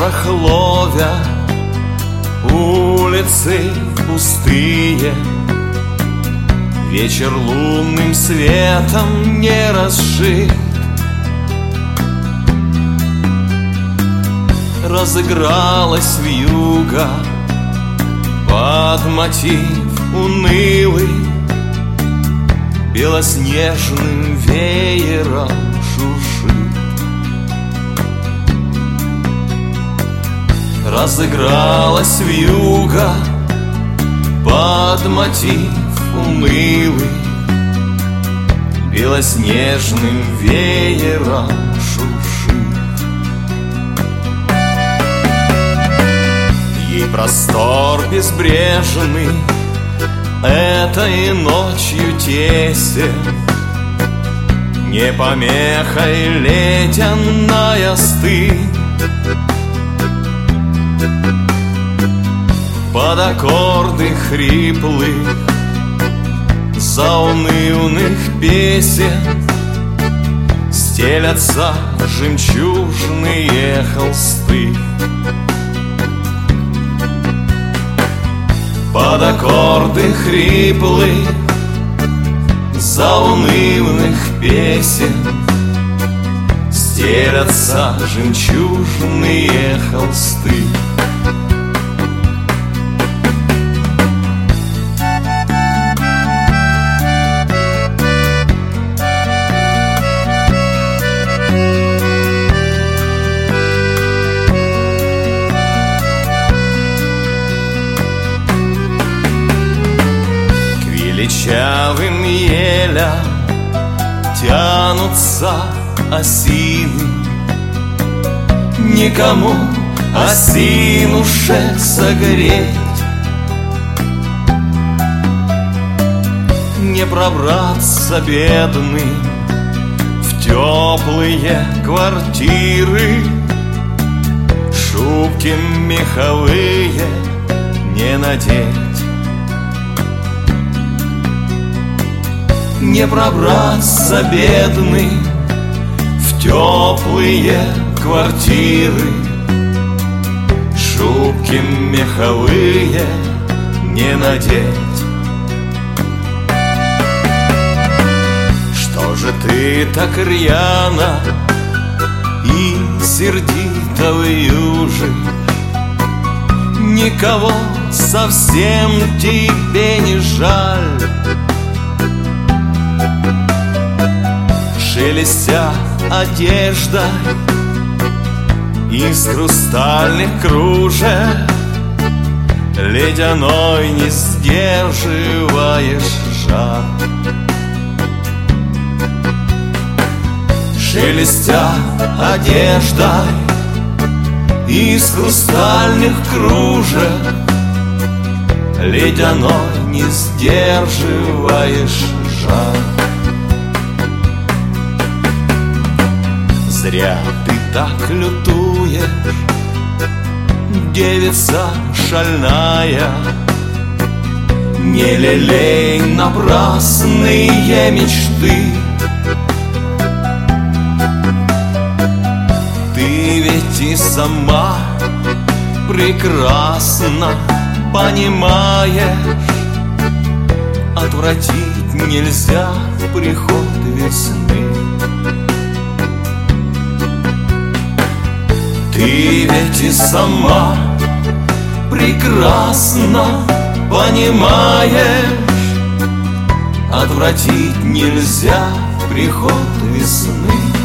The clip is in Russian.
порох ловя, улицы пустые, вечер лунным светом не разжит. Разыгралась вьюга под мотив унылый, белоснежным веером шуршит. Разыгралась вьюга под мотив унылый, белоснежным веером шуршит. Ей простор безбрежный этой ночью тесен, не помехой ледяная стынь. Под аккорды хриплых заунывных песен стелятся жемчужные холсты. Под аккорды хриплых заунывных песен стелятся жемчужные холсты. Величавым елям тянутся осины, никому осинушек согреть, не пробраться бедным в теплые квартиры, шубки меховые не надеть. Не пробраться бедным в теплые квартиры, шубки меховые не надеть. Что же ты так рьяно и сердито вьюжишь? Никого совсем тебе не жаль. Шелестя одеждой из хрустальных кружев, ледяной не сдерживаешь жар. Шелестя одеждой из хрустальных кружев, ледяной не сдерживаешь жар. Зря ты так лютуешь, девица шальная, не лелей напрасные мечты. Ты ведь и сама прекрасно понимаешь, отвратить нельзя приход весны. Ты ведь и сама прекрасно понимаешь, отвратить нельзя приход весны.